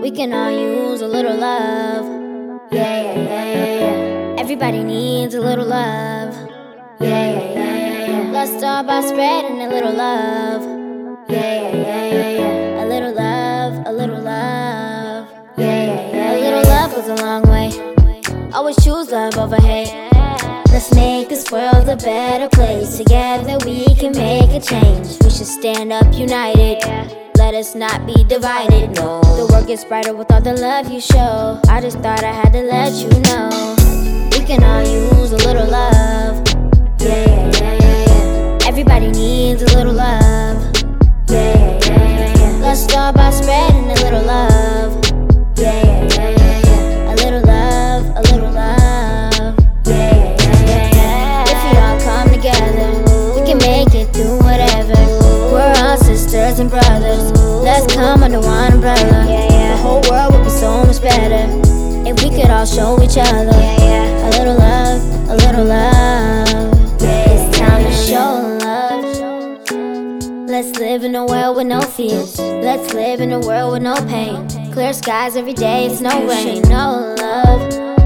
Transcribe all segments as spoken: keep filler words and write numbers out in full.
We can all use a little love. Yeah, yeah, yeah, yeah, yeah. Everybody needs a little love. Yeah, yeah, yeah, yeah, yeah. Let's start by spreading a little love. Yeah, yeah, yeah, yeah, yeah. A little love, a little love. Yeah, yeah, yeah, a little love goes a long way. Always choose love over hate. Let's make this world a better place. Together we can make a change. We should stand up united. Let us not be divided, no. The world gets brighter with all the love you show. I just thought I had to let you know. We can all use a little love. Yeah, yeah, yeah, yeah, yeah. Everybody needs a little love. Yeah, yeah, yeah, yeah, yeah. Let's start by spreading a little love. Yeah, yeah, yeah, yeah, yeah. A little love, a little love. Yeah, yeah, yeah, yeah, yeah. If we all come together, we can make it through whatever. We're all sisters and brothers. Let's come under one umbrella. Yeah, yeah. The whole world would be so much better if we could all show each other. Yeah, yeah. A little love, a little love. Yeah, it's time to show love. Let's live in a world with no fears. Let's live in a world with no pain. Clear skies every day, it's no rain. No love.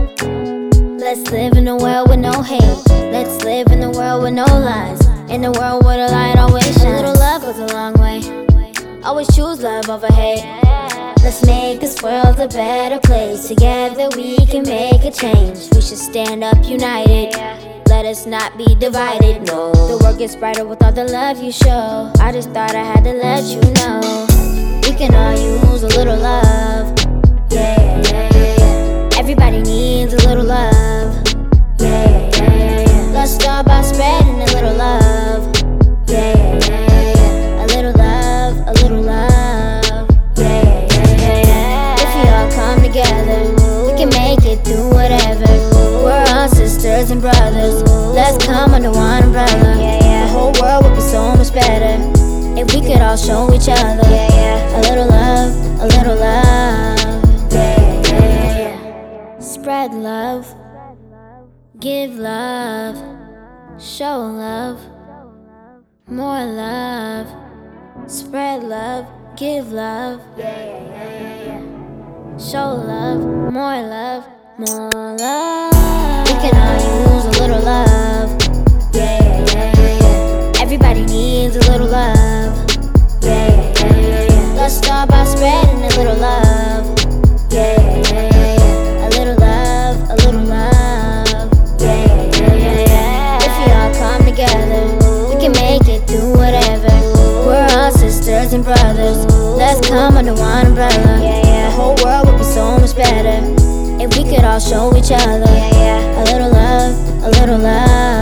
Let's live in a world with no hate. Let's live in a world with no lies. In a world where the light always shines. A little love goes a long way. Always choose love over hate. Let's make this world a better place. Together we can make a change. We should stand up united. Let us not be divided, no. The world gets brighter with all the love you show. I just thought I had to let you know. We can all use a little love. Yeah, yeah, yeah, yeah. Everybody needs a little love. Yeah, yeah, yeah, yeah. Let's start by spreading a little love. Yeah, yeah, yeah, yeah. A little love, a little love. Yeah, yeah, yeah, yeah. If we all come together, we can make it through whatever. We're all sisters and brothers. Let's come under one umbrella. Yeah, yeah. The whole world would be so much better if we could all show each other. Yeah, yeah. A little love, a little love. Yeah, yeah, yeah. Spread love, give love, show love, more love. Spread love, give love. Yeah, yeah, yeah, yeah, yeah. Show love, more love, more love. We can all use a little love. Yeah, yeah, yeah, yeah, yeah. Everybody needs a little love. Yeah, yeah, yeah, yeah, yeah. Let's start by spreading a little love. Yeah, yeah, yeah, yeah, yeah. A little love, a little love. Yeah, yeah, yeah, yeah, yeah. If we all come together, we can make it through whatever. We're all sisters and brothers. Let's come under one umbrella. Yeah, yeah. The whole world would be so much better if we could all show each other. Yeah, yeah. A little love, a little love.